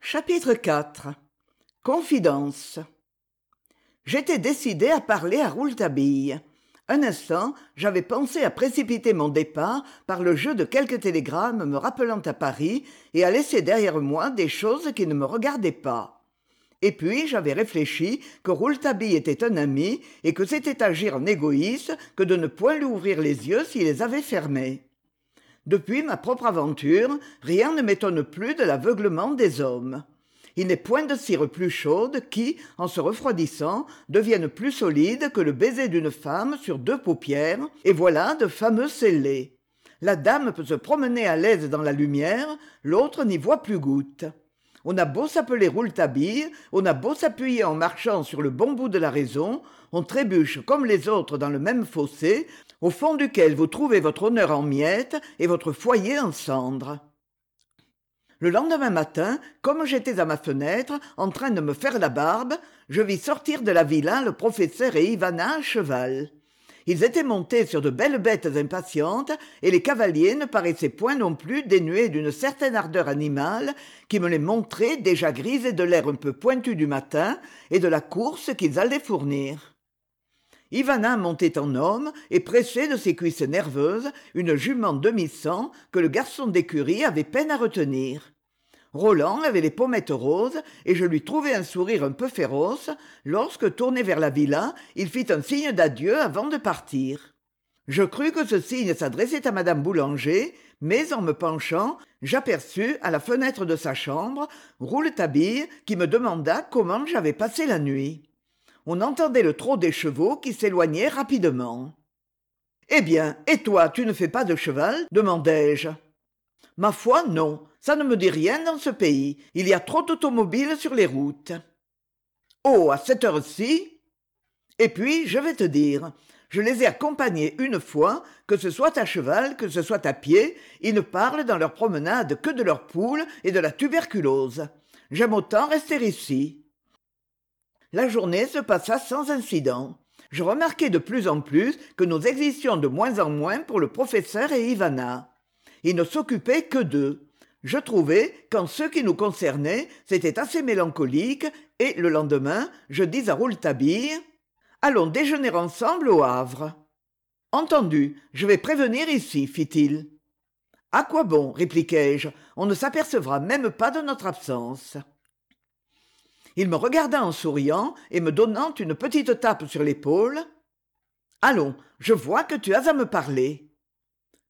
Chapitre IV. Confidence. J'étais décidé à parler à Rouletabille. Un instant, j'avais pensé à précipiter mon départ par le jeu de quelques télégrammes me rappelant à Paris et à laisser derrière moi des choses qui ne me regardaient pas. Et puis j'avais réfléchi que Rouletabille était un ami et que c'était agir en égoïste que de ne point lui ouvrir les yeux s'il les avait fermés. Depuis ma propre aventure, rien ne m'étonne plus de l'aveuglement des hommes. Il n'est point de cire plus chaude qui, en se refroidissant, devienne plus solide que le baiser d'une femme sur deux paupières, et voilà de fameux scellés. La dame peut se promener à l'aise dans la lumière, l'autre n'y voit plus goutte. On a beau s'appeler Rouletabille, on a beau s'appuyer en marchant sur le bon bout de la raison, on trébuche comme les autres dans le même fossé, au fond duquel vous trouvez votre honneur en miettes et votre foyer en cendres. Le lendemain matin, comme j'étais à ma fenêtre, en train de me faire la barbe, je vis sortir de la villa le professeur et Ivana à cheval. Ils étaient montés sur de belles bêtes impatientes, et les cavaliers ne paraissaient point non plus dénués d'une certaine ardeur animale qui me les montrait déjà grisés de l'air un peu pointu du matin et de la course qu'ils allaient fournir. Ivana montait en homme et pressait de ses cuisses nerveuses une jument demi-sang que le garçon d'écurie avait peine à retenir. Roland avait les pommettes roses et je lui trouvai un sourire un peu féroce lorsque, tourné vers la villa, il fit un signe d'adieu avant de partir. Je crus que ce signe s'adressait à madame Boulanger, mais en me penchant, j'aperçus, à la fenêtre de sa chambre, Rouletabille qui me demanda comment j'avais passé la nuit. On entendait le trot des chevaux qui s'éloignaient rapidement. « Eh bien, et toi, tu ne fais pas de cheval ?» demandai-je. « Ma foi, non. Ça ne me dit rien dans ce pays. Il y a trop d'automobiles sur les routes. »« Oh, à cette heure-ci ?» Et puis, je vais te dire, je les ai accompagnés une fois, que ce soit à cheval, que ce soit à pied, ils ne parlent dans leur promenade que de leurs poules et de la tuberculose. J'aime autant rester ici. La journée se passa sans incident. Je remarquai de plus en plus que nous existions de moins en moins pour le professeur et Ivana. Ils ne s'occupaient que d'eux. Je trouvais qu'en ce qui nous concernait, c'était assez mélancolique, et le lendemain, je dis à Rouletabille « Allons déjeuner ensemble au Havre. »« Entendu, je vais prévenir ici, fit-il. »« À quoi bon, répliquai-je, on ne s'apercevra même pas de notre absence. » Il me regarda en souriant et me donnant une petite tape sur l'épaule. « Allons, je vois que tu as à me parler. »« Peut-être. »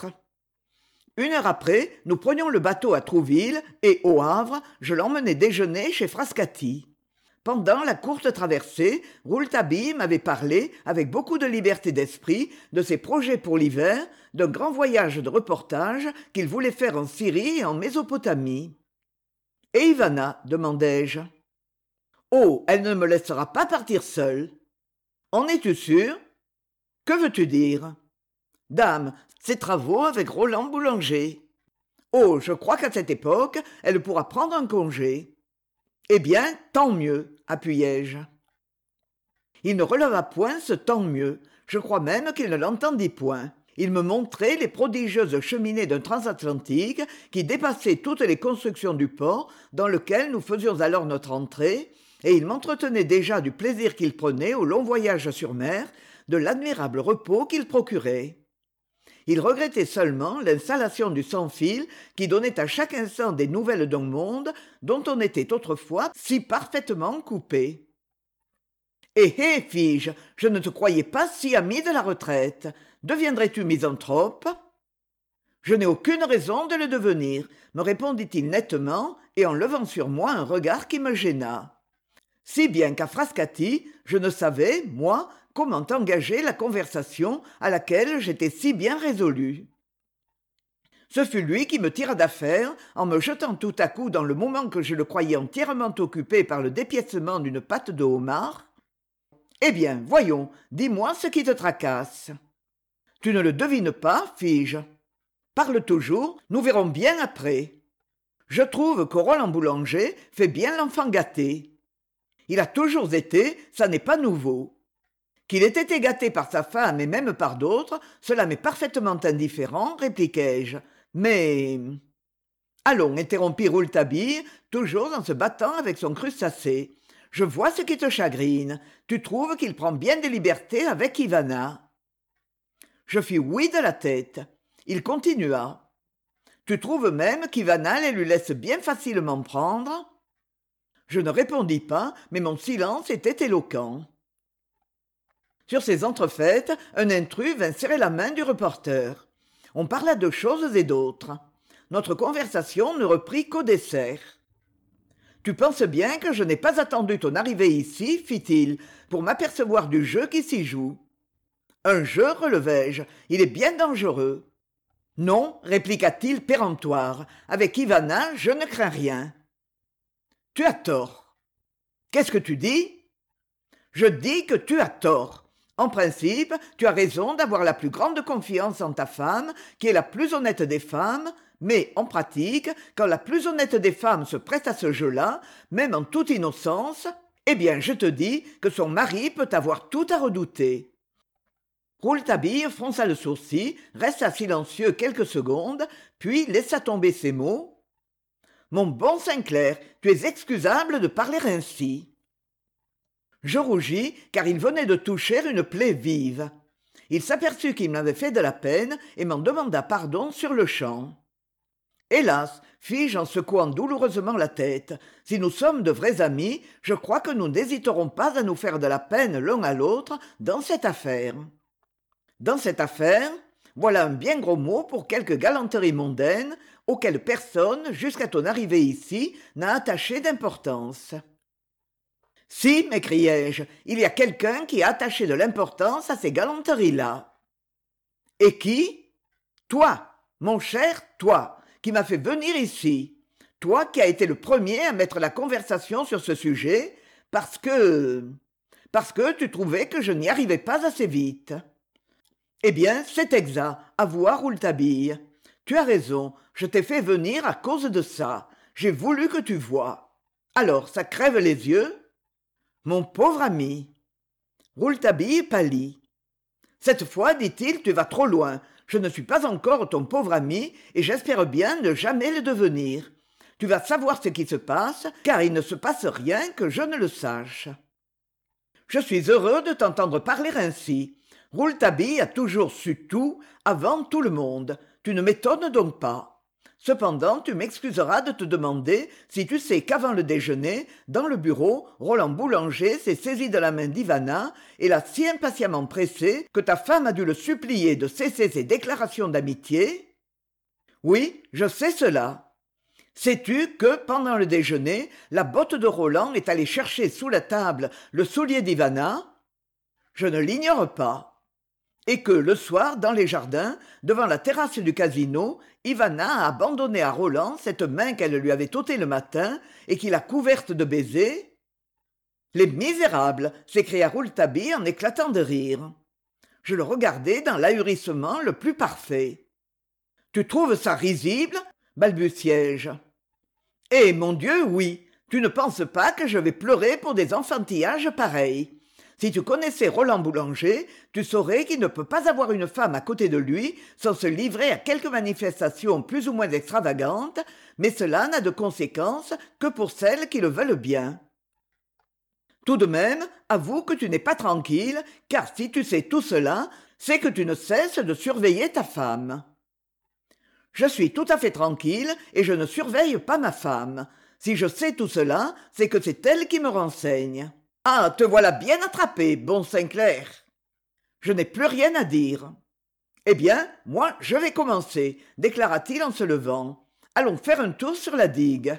1 heure après, nous prenions le bateau à Trouville et, au Havre, je l'emmenai déjeuner chez Frascati. Pendant la courte traversée, Rouletabille m'avait parlé, avec beaucoup de liberté d'esprit, de ses projets pour l'hiver, d'un grand voyage de reportage qu'il voulait faire en Syrie et en Mésopotamie. « Et Ivana ?» demandai-je. « Oh, elle ne me laissera pas partir seule. »« En es-tu sûr ? » ?»« Que veux-tu dire ? » ?»« Dame, ses travaux avec Roland Boulanger. »« Oh, je crois qu'à cette époque, elle pourra prendre un congé. »« Eh bien, tant mieux, appuyai-je. » Il ne releva point ce « tant mieux ». Je crois même qu'il ne l'entendit point. Il me montrait les prodigieuses cheminées d'un transatlantique qui dépassait toutes les constructions du port dans lequel nous faisions alors notre entrée, et il m'entretenait déjà du plaisir qu'il prenait au long voyage sur mer, de l'admirable repos qu'il procurait. Il regrettait seulement l'installation du sans-fil qui donnait à chaque instant des nouvelles d'un monde dont on était autrefois si parfaitement coupé. « Eh eh, fis-je, je ne te croyais pas si ami de la retraite. Deviendrais-tu misanthrope ? » ?»« Je n'ai aucune raison de le devenir, » me répondit-il nettement et en levant sur moi un regard qui me gêna. Si bien qu'à Frascati, je ne savais, moi, comment engager la conversation à laquelle j'étais si bien résolu. Ce fut lui qui me tira d'affaire en me jetant tout à coup dans le moment que je le croyais entièrement occupé par le dépiècement d'une patte de homard. « Eh bien, voyons, dis-moi ce qui te tracasse. »« Tu ne le devines pas, fis-je. Parle toujours, nous verrons bien après. Je trouve que Roland Boulanger fait bien l'enfant gâté. Il a toujours été, ça n'est pas nouveau. Qu'il ait été gâté par sa femme et même par d'autres, cela m'est parfaitement indifférent, répliquai-je. Mais Allons, interrompit Rouletabille, toujours en se battant avec son crustacé. Je vois ce qui te chagrine. Tu trouves qu'il prend bien des libertés avec Ivana. Je fis oui de la tête. Il continua. Tu trouves même qu'Ivana les lui laisse bien facilement prendre? Je ne répondis pas, mais mon silence était éloquent. Sur ces entrefaites, un intrus vint serrer la main du reporter. On parla de choses et d'autres. Notre conversation ne reprit qu'au dessert. « Tu penses bien que je n'ai pas attendu ton arrivée ici, fit-il, pour m'apercevoir du jeu qui s'y joue. »« Un jeu, relevai-je, il est bien dangereux. »« Non, répliqua-t-il péremptoire, avec Ivana, je ne crains rien. »« Tu as tort. »« Qu'est-ce que tu dis ?»« Je dis que tu as tort. En principe, tu as raison d'avoir la plus grande confiance en ta femme, qui est la plus honnête des femmes, mais en pratique, quand la plus honnête des femmes se prête à ce jeu-là, même en toute innocence, eh bien, je te dis que son mari peut avoir tout à redouter. Rouletabille fronça le sourcil, resta silencieux quelques secondes, puis laissa tomber ces mots. « Mon bon Sainclair, tu es excusable de parler ainsi. » Je rougis, car il venait de toucher une plaie vive. Il s'aperçut qu'il m'avait fait de la peine et m'en demanda pardon sur-le-champ. Hélas, fis-je en secouant douloureusement la tête, si nous sommes de vrais amis, je crois que nous n'hésiterons pas à nous faire de la peine l'un à l'autre dans cette affaire. Dans cette affaire, voilà un bien gros mot pour quelque galanterie mondaine auquel personne, jusqu'à ton arrivée ici, n'a attaché d'importance. « Si, m'écriai-je, il y a quelqu'un qui a attaché de l'importance à ces galanteries-là. »« Et qui ? Toi, mon cher, toi, qui m'as fait venir ici. Toi qui as été le premier à mettre la conversation sur ce sujet, parce que tu trouvais que je n'y arrivais pas assez vite. » Eh bien, c'est exact, avoua Rouletabille. Tu as raison, je t'ai fait venir à cause de ça. J'ai voulu que tu voies. Alors, ça crève les yeux ? Mon pauvre ami. Rouletabille pâlit. Cette fois, dit-il, tu vas trop loin. Je ne suis pas encore ton pauvre ami et j'espère bien ne jamais le devenir. Tu vas savoir ce qui se passe, car il ne se passe rien que je ne le sache. Je suis heureux de t'entendre parler ainsi. Rouletabille a toujours su tout, avant tout le monde. Tu ne m'étonnes donc pas. Cependant, tu m'excuseras de te demander si tu sais qu'avant le déjeuner, dans le bureau, Roland Boulanger s'est saisi de la main d'Ivana et l'a si impatiemment pressée que ta femme a dû le supplier de cesser ses déclarations d'amitié. Oui, je sais cela. Sais-tu que, pendant le déjeuner, la botte de Roland est allée chercher sous la table le soulier d'Ivana ? Je ne l'ignore pas. Et que, le soir, dans les jardins, devant la terrasse du casino, Ivana a abandonné à Roland cette main qu'elle lui avait ôtée le matin et qu'il a couverte de baisers. « Les misérables !» s'écria Rouletabille en éclatant de rire. Je le regardai dans l'ahurissement le plus parfait. « Tu trouves ça risible ?» balbutiai-je. « Eh, mon Dieu, oui. Tu ne penses pas que je vais pleurer pour des enfantillages pareils. Si tu connaissais Roland Boulanger, tu saurais qu'il ne peut pas avoir une femme à côté de lui sans se livrer à quelques manifestations plus ou moins extravagantes, mais cela n'a de conséquence que pour celles qui le veulent bien. Tout de même, avoue que tu n'es pas tranquille, car si tu sais tout cela, c'est que tu ne cesses de surveiller ta femme. Je suis tout à fait tranquille et je ne surveille pas ma femme. Si je sais tout cela, c'est que c'est elle qui me renseigne. Ah, te voilà bien attrapé, bon Sainclair. Je n'ai plus rien à dire. Eh bien, moi, je vais commencer, déclara-t-il en se levant. Allons faire un tour sur la digue.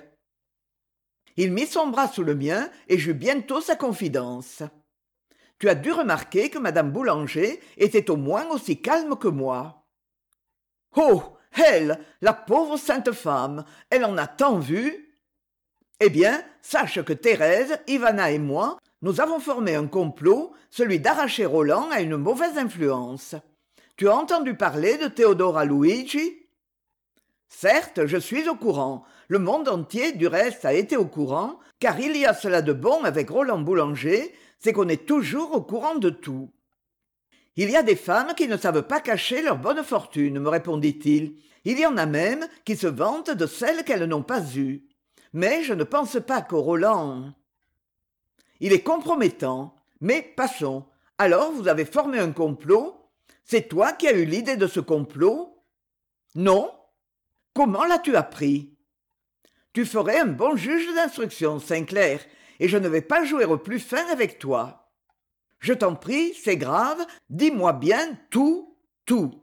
Il mit son bras sous le mien et j'eus bientôt sa confidence. Tu as dû remarquer que madame Boulanger était au moins aussi calme que moi. Oh, elle, la pauvre sainte femme, elle en a tant vu. Eh bien, sache que Thérèse, Ivana et moi, nous avons formé un complot, celui d'arracher Roland à une mauvaise influence. Tu as entendu parler de Theodora Luigi ? Certes, je suis au courant. Le monde entier, du reste, a été au courant, car il y a cela de bon avec Roland Boulanger, c'est qu'on est toujours au courant de tout. Il y a des femmes qui ne savent pas cacher leur bonne fortune, me répondit-il. Il y en a même qui se vantent de celles qu'elles n'ont pas eues. Mais je ne pense pas qu'au Roland... Il est compromettant. Mais passons. Alors vous avez formé un complot? C'est toi qui as eu l'idée de ce complot? Non. Comment l'as-tu appris? Tu ferais un bon juge d'instruction, Sainclair, et je ne vais pas jouer au plus fin avec toi. Je t'en prie, c'est grave, dis-moi bien tout, tout.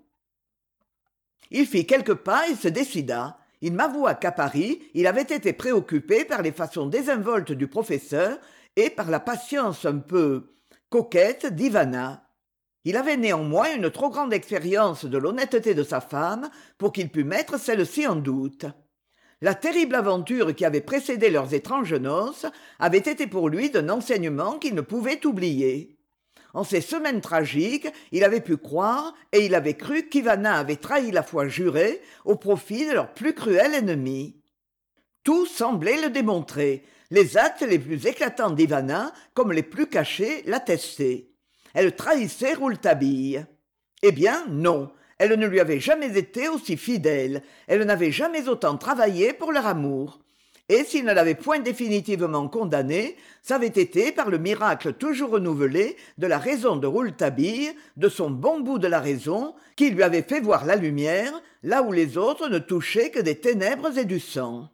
Il fit quelques pas et se décida. Il m'avoua qu'à Paris, il avait été préoccupé par les façons désinvoltes du professeur et par la patience un peu coquette d'Ivana. Il avait néanmoins une trop grande expérience de l'honnêteté de sa femme pour qu'il pût mettre celle-ci en doute. La terrible aventure qui avait précédé leurs étranges noces avait été pour lui d'un enseignement qu'il ne pouvait oublier. En ces semaines tragiques, il avait pu croire et il avait cru qu'Ivana avait trahi la foi jurée au profit de leur plus cruel ennemi. Tout semblait le démontrer. Les actes les plus éclatants d'Ivana, comme les plus cachés, l'attestaient. Elle trahissait Rouletabille. Eh bien, non, elle ne lui avait jamais été aussi fidèle, elle n'avait jamais autant travaillé pour leur amour. Et s'il ne l'avait point définitivement condamnée, ça avait été par le miracle toujours renouvelé de la raison de Rouletabille, de son bon bout de la raison, qui lui avait fait voir la lumière, là où les autres ne touchaient que des ténèbres et du sang.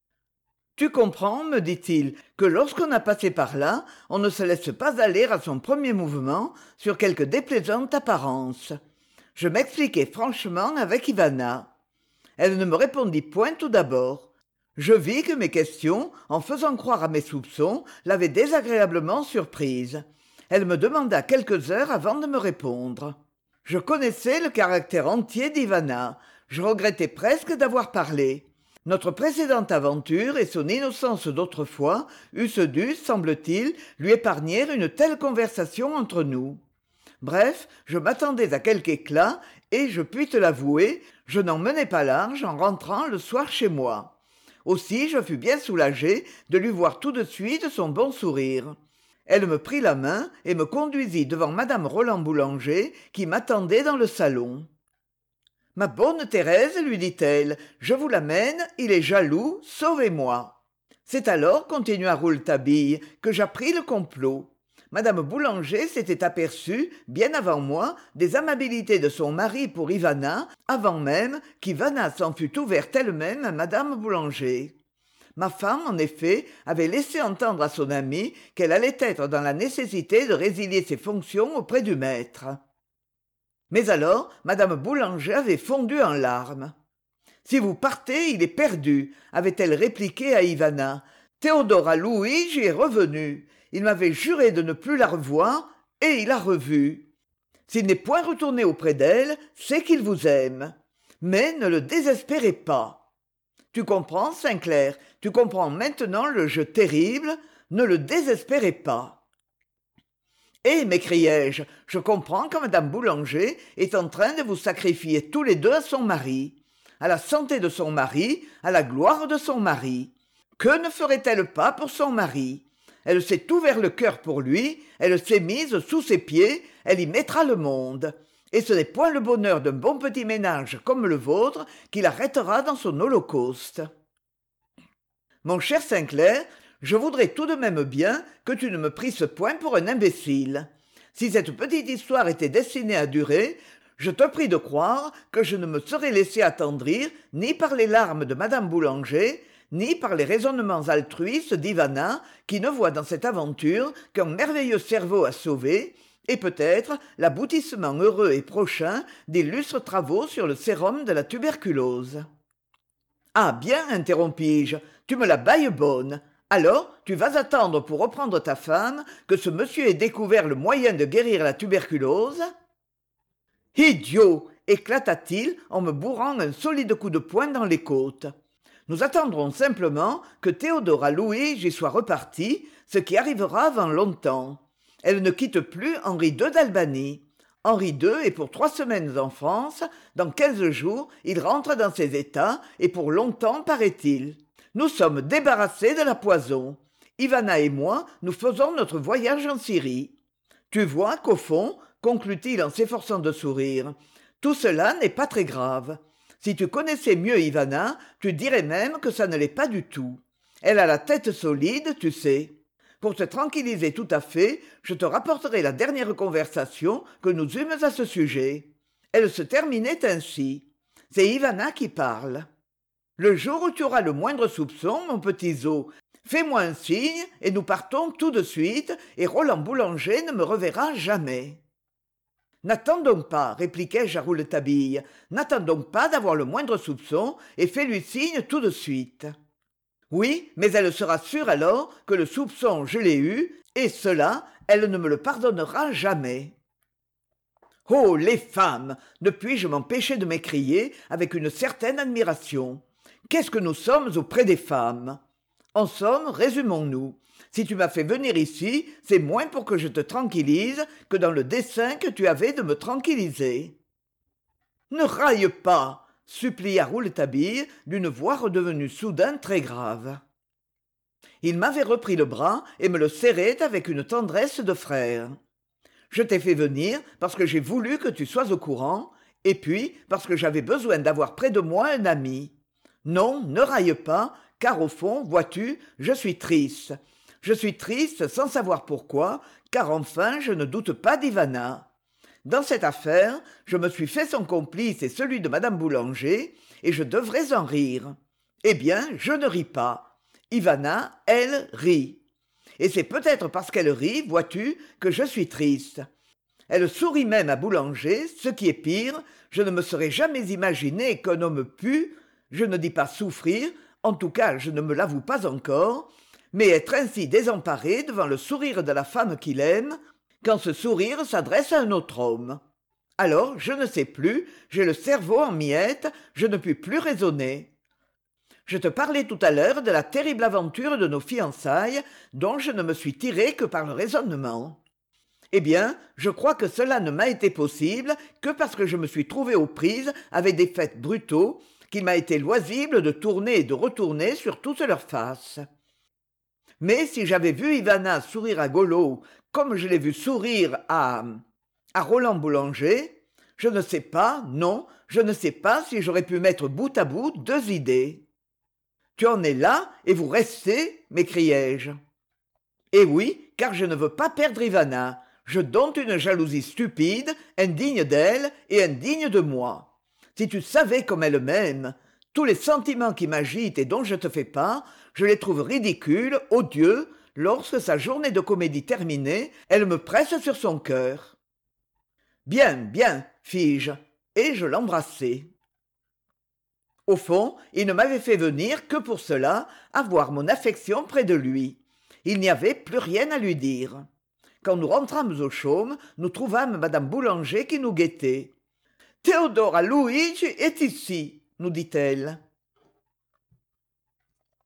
Tu comprends, me dit-il, que lorsqu'on a passé par là, on ne se laisse pas aller à son premier mouvement sur quelque déplaisante apparence. Je m'expliquai franchement avec Ivana. Elle ne me répondit point tout d'abord. Je vis que mes questions, en faisant croire à mes soupçons, l'avaient désagréablement surprise. Elle me demanda quelques heures avant de me répondre. Je connaissais le caractère entier d'Ivana. Je regrettais presque d'avoir parlé. Notre précédente aventure et son innocence d'autrefois eussent dû, semble-t-il, lui épargner une telle conversation entre nous. Bref, je m'attendais à quelque éclat et, je puis te l'avouer, je n'en menais pas large en rentrant le soir chez moi. Aussi je fus bien soulagé de lui voir tout de suite son bon sourire. Elle me prit la main et me conduisit devant madame Roland-Boulanger qui m'attendait dans le salon. « Ma bonne Thérèse, lui dit-elle, je vous l'amène, il est jaloux, sauvez-moi. » C'est alors, continua Rouletabille, que j'appris le complot. Madame Boulanger s'était aperçue, bien avant moi, des amabilités de son mari pour Ivana, avant même qu'Ivana s'en fût ouverte elle-même à madame Boulanger. Ma femme, en effet, avait laissé entendre à son amie qu'elle allait être dans la nécessité de résilier ses fonctions auprès du maître. Mais alors, madame Boulanger avait fondu en larmes. « Si vous partez, il est perdu, avait-elle répliqué à Ivana. Théodora Louis est revenu. Il m'avait juré de ne plus la revoir, et il a revu. S'il n'est point retourné auprès d'elle, c'est qu'il vous aime. Mais ne le désespérez pas. Tu comprends, Sainclair, tu comprends maintenant le jeu terrible, ne le désespérez pas. » Eh, m'écriai-je, je comprends que madame Boulanger est en train de vous sacrifier tous les deux à son mari, à la santé de son mari, à la gloire de son mari. Que ne ferait-elle pas pour son mari? Elle s'est ouvert le cœur pour lui, elle s'est mise sous ses pieds, elle y mettra le monde. Et ce n'est point le bonheur d'un bon petit ménage comme le vôtre qui l'arrêtera dans son holocauste. Mon cher Sainclair, je voudrais tout de même bien que tu ne me prisses point pour un imbécile. Si cette petite histoire était destinée à durer, je te prie de croire que je ne me serais laissé attendrir ni par les larmes de madame Boulanger, ni par les raisonnements altruistes d'Ivana, qui ne voit dans cette aventure qu'un merveilleux cerveau à sauver, et peut-être l'aboutissement heureux et prochain d'illustres travaux sur le sérum de la tuberculose. « Ah bien, interrompis-je, tu me la bailles bonne. Alors, tu vas attendre pour reprendre ta femme que ce monsieur ait découvert le moyen de guérir la tuberculose ?»« Idiot !» éclata-t-il en me bourrant un solide coup de poing dans les côtes. « Nous attendrons simplement que Théodora Louis y soit repartie, ce qui arrivera avant longtemps. Elle ne quitte plus Henri II d'Albanie. Henri II est pour 3 semaines en France, dans 15 jours, il rentre dans ses états, et pour longtemps, paraît-il. Nous sommes débarrassés de la poison. Ivana et moi, nous faisons notre voyage en Syrie. Tu vois qu'au fond, conclut-il en s'efforçant de sourire. Tout cela n'est pas très grave. Si tu connaissais mieux Ivana, tu dirais même que ça ne l'est pas du tout. Elle a la tête solide, tu sais. Pour te tranquilliser tout à fait, je te rapporterai la dernière conversation que nous eûmes à ce sujet. Elle se terminait ainsi. C'est Ivana qui parle. Le jour où tu auras le moindre soupçon, mon petit Zo, fais-moi un signe et nous partons tout de suite et Roland Boulanger ne me reverra jamais. N'attendons pas, répliquai-je à Rouletabille, n'attendons pas d'avoir le moindre soupçon et fais-lui signe tout de suite. Oui, mais elle sera sûre alors que le soupçon je l'ai eu, et cela, elle ne me le pardonnera jamais. Oh, les femmes! Ne puis-je m'empêcher de m'écrier avec une certaine admiration. Qu'est-ce que nous sommes auprès des femmes? En somme, résumons-nous. Si tu m'as fait venir ici, c'est moins pour que je te tranquillise que dans le dessein que tu avais de me tranquilliser. Ne raille pas, supplia Rouletabille d'une voix redevenue soudain très grave. Il m'avait repris le bras et me le serrait avec une tendresse de frère. Je t'ai fait venir parce que j'ai voulu que tu sois au courant, et puis parce que j'avais besoin d'avoir près de moi un ami. Non, ne raille pas, car au fond, vois-tu, je suis triste. Je suis triste sans savoir pourquoi, car enfin je ne doute pas d'Ivana. Dans cette affaire, je me suis fait son complice et celui de madame Boulanger, et je devrais en rire. Eh bien, je ne ris pas. Ivana, elle, rit. Et c'est peut-être parce qu'elle rit, vois-tu, que je suis triste. Elle sourit même à Boulanger, ce qui est pire, je ne me serais jamais imaginé qu'un homme pût, je ne dis pas souffrir, en tout cas je ne me l'avoue pas encore, mais être ainsi désemparé devant le sourire de la femme qu'il aime, quand ce sourire s'adresse à un autre homme. Alors, je ne sais plus, j'ai le cerveau en miettes, je ne puis plus raisonner. Je te parlais tout à l'heure de la terrible aventure de nos fiançailles, dont je ne me suis tiré que par le raisonnement. Eh bien, je crois que cela ne m'a été possible que parce que je me suis trouvé aux prises avec des faits brutaux, qu'il m'a été loisible de tourner et de retourner sur toutes leurs faces. Mais si j'avais vu Ivana sourire à Golo, comme je l'ai vu sourire à Roland Boulanger, je ne sais pas, non, je ne sais pas si j'aurais pu mettre bout à bout deux idées. « Tu en es là, et vous restez » m'écriai-je. « Eh oui, car je ne veux pas perdre Ivana. Je dompte une jalousie stupide, indigne d'elle et indigne de moi. Si tu savais comme elle m'aime, tous les sentiments qui m'agitent et dont je te fais part, je les trouve ridicules, odieux, lorsque sa journée de comédie terminée, elle me presse sur son cœur. « Bien, bien, fis-je, et je l'embrassai. Au fond, il ne m'avait fait venir que pour cela, avoir mon affection près de lui. Il n'y avait plus rien à lui dire. Quand nous rentrâmes au chaume, nous trouvâmes madame Boulanger qui nous guettait. « Théodora Luigi est ici, nous dit-elle.